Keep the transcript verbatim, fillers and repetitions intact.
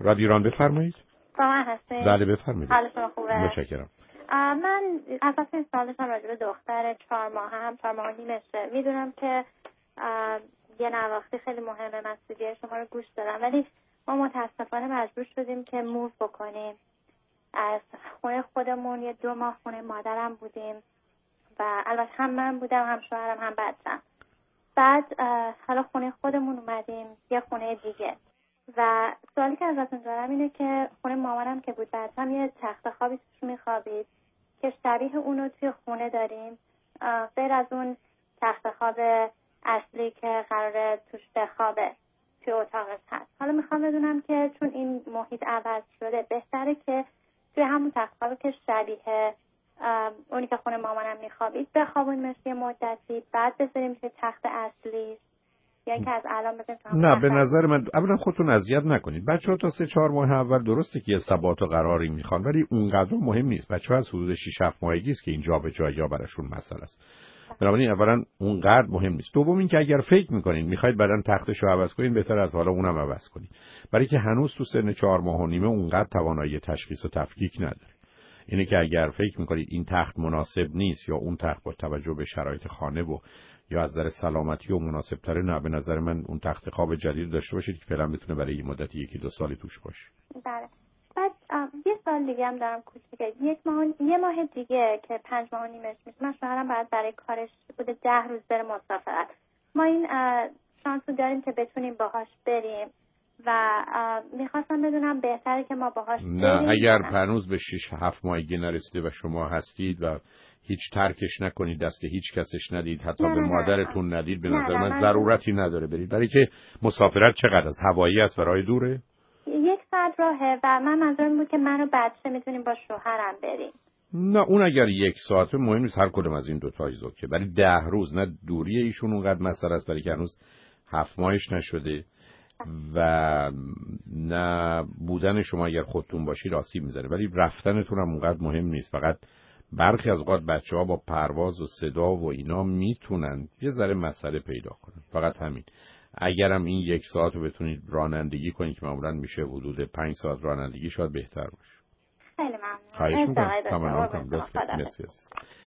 رادیو ایران بفرمایید. با من هستید؟ بله بفرمایید. حالتون خوبه؟ متشکرم. من اساسا این سوال داشتم راجع به دختر چهار ماه هم چهار ماه نیمشه. میدونم که یه نواختی خیلی مهمه، من سیدی شما رو گوش دادم، ولی ما متاسفانه مجبور شدیم که موو بکنیم از خونه خودمون. یه دو ماه خونه مادرم بودیم و البته هم من بودم هم شوهرم هم بچه‌م. بعد حالا خونه خودمون اومدیم یه خونه دیگه و سوالی که ازتون دارم اینه که خونه مامانم که بود بچه‌م یه تخت خوابی توش میخوابید که شبیه اونو توی خونه داریم، غیر از اون تخت خواب اصلی که قراره توش بخوابه توی اتاقش هست. حالا میخوام بدونم که چون این محیط عوض شده بهتره که توی همون تخت خوابی که شبیه اونی که خونه مامانم میخوابید بخوابونیمش یه مدتی، بعد بذاریم توی تخت اصلی، یا اینکه از الان بذاریم؟ نه، به نظر من اولا خودتون اذیت نکنید. بچه‌ها تا سه چهار ماه اول درسته که یه ثبات و قراری میخوان، ولی اونقدر مهم نیست. بچه‌ها از حدود شش هفت ماهگی است که این جابجایی براشون مسئله است. بنابراین اولا اونقدر مهم نیست. دوم اینکه اگر فکر میکنین میخواید بعدن تختشو عوض کنین، بهتر از حالا اونم عوض کنین، برای که هنوز تو سن چهار ماه و نیمه اونقدر توانایی تشخیص و تفکیک نداره. اینه که اگر فکر میکنید این تخت مناسب نیست یا اون تخت با توجه به شرایط خانه و یا از نظر سلامتی و مناسب تره، نه، به نظر من اون تخت خواب جدید داشته باشید که فعلا بتونه برای یه مدت یکی دو سالی توش باشه. بله. بعد یه سال دیگه هم دارم کوچیکه، یک ماه یه ماه دیگه که پنج ماه و نیمش میشه. من شوهرم بعد برای کارش بوده ده روز بره مسافرت. ما این شانس رو داریم که بتونیم باهاش بریم و میخواستم بدونم بهتره که ما باهاش بریم. نه، اگر هنوز به شش هفت ماهگی نرسیده و شما هستید و هیچ ترکش نکنید، دست هیچ کسش ندید، حتی نه به نه مادرتون نه. ندید، به نه نظر نه من من ضرورتی نداره برید. برای که مسافرت چقدر از هوایی است و راه دوره؟ یک ساعت راهه و من منظورم بود که من و بچه میتونیم با شوهرم بریم. نه، اون اگر یک ساعته مهم نیست، هر کدوم از این دو تا ایزوکه، ولی ده روز نه، دوری ایشون اونقدر مسئله است، برای که هنوز هفت ماهش نشده و نه بودن شما اگر خودتون باشید آسیب میزنه، ولی رفتنتون هم اونقدر مهم نیست. فقط برخی از اوقات بچه‌ها با پرواز و صدا و اینا میتونن یه ذره مسئله پیدا کنن، فقط همین. اگرم این یک ساعت رو بتونید رانندگی کنید که معمولا میشه حدود پنج ساعت رانندگی، شاید بهتر باشه. خیلی ممنون. خواهش میکنم. تمام کنم. مرسی.